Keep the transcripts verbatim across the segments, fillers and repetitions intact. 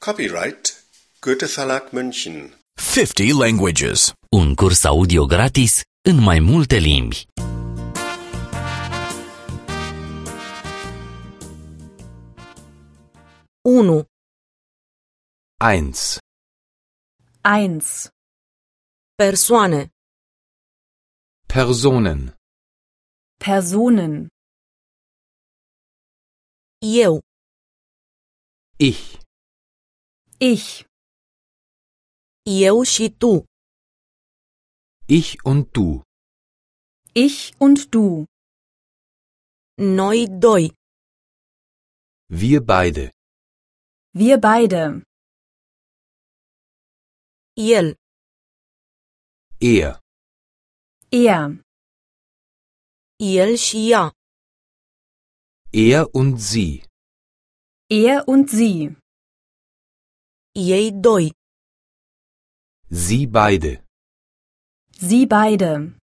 Copyright Goethe Verlag München. fifty languages. Un curs audio gratis în mai multe limbi. unu. Eins. Eins. Persoane. Personen. Personen. Eu. Ich. Ich. Eu și tu. Ich und du. Ich und du. Noi doi. Wir beide. Wir beide. El. Er. Er. El și ea. Er und sie. Er und sie. Ei doi. Sie beide. Sie beide.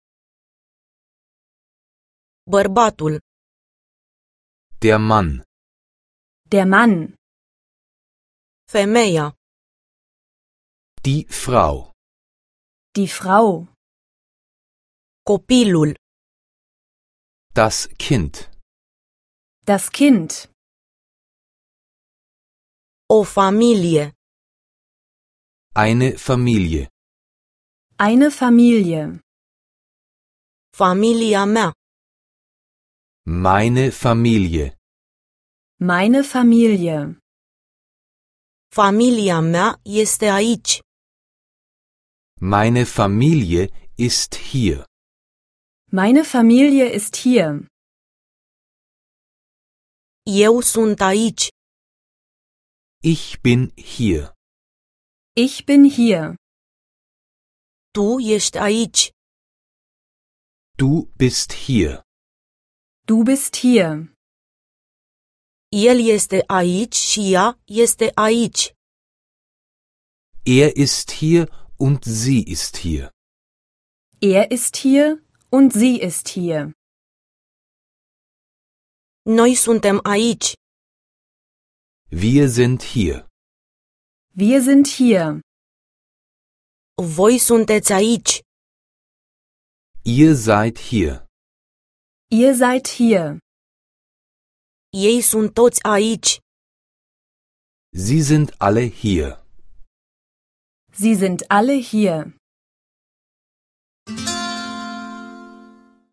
Bărbatul. Der Mann. Der Mann. Femeia. Die Frau. Die Frau. Copilul. Das Kind. Das Kind. O familie. Eine Familie. Eine Familie. Familia mea. Meine Familie. Meine Familie. Familia mea este aici. Meine Familie ist hier. Meine Familie ist hier. Eu sunt aici. Ich bin hier. Ich bin hier. Tu ești aici. Du bist hier. Du bist hier. El este aici și ea este aici. Er ist hier und sie ist hier. Er ist hier und sie ist hier. Noi suntem aici. Wir sind hier. Wir sind hier. Voi sunteți aici. Ihr seid hier. Ihr seid hier. Ei sunt toți aici. Sie sind alle hier. Sie sind alle hier.